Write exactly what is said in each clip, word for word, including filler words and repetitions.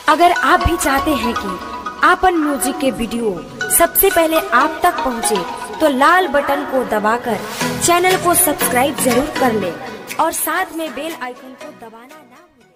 अगर आप भी चाहते हैं कि आपन म्यूजिक के वीडियो सबसे पहले आप तक पहुंचे, तो लाल बटन को दबाकर चैनल को सब्सक्राइब जरूर कर ले और साथ में बेल आइकन को दबाना ना भूलें।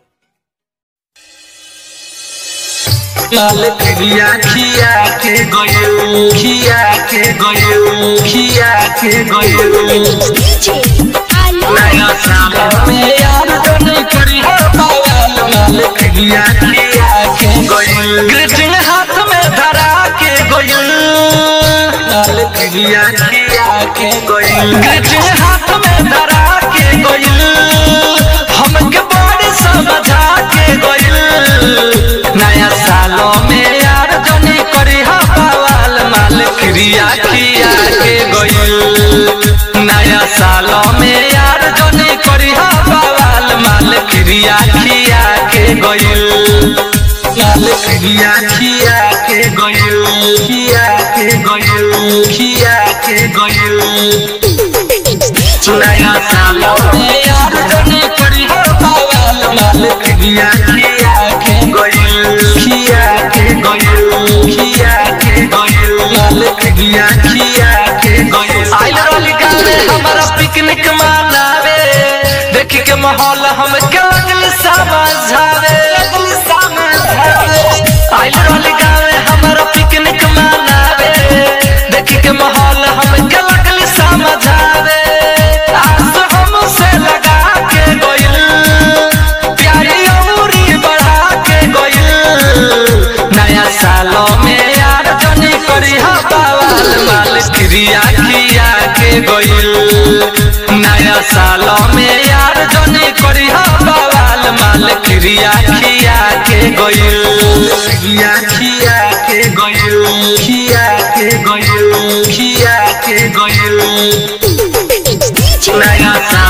लाल खिया खिया के गयो खिया के गयो खिया के गयो नया साल में यार तो नहीं करी हो पावल। लाल खिया खिया के गयो ग्रीटिंग हाथ में धरा के गयो। लाल खिया खिया के गयो ग्रीटिंग हाथ में धरा के गयो। हमके बड़ी समझा के गयो। नया सालों में यार जनी करी हा पावल। माल खिया खिया के गयो। नया सालों में यार जनी करी हा पावल। माल खिया खिया के गयो। लाल खिया खिया के गयो खिया के गयो खिया के गयो। नया सालों में यार जनी करी हा पावल। माल खिया खिया के गयो खिया के गयो खिया के गयो। लाल खिया खिया के गयो। आइल वाली गावे हमारा पिकनिक मनावे। देख के माहौल हम के लगल समझावे लगल समझावे। आइल वाली गावे हमारा पिकनिक मनावे। देख के माहौल हम के लगल समझावे। आस हमसे लगा के गइल। प्यारी अमूरी बढ़ा के गइल। नया सालों में यार जनी करी हा पावल। माल खिया खिया के गइल। नया सालों में यार जनी करी हा पावल। माल खिया खिया के गइल खिया खिया के गइल खिया के गइल खिया के गइल। नया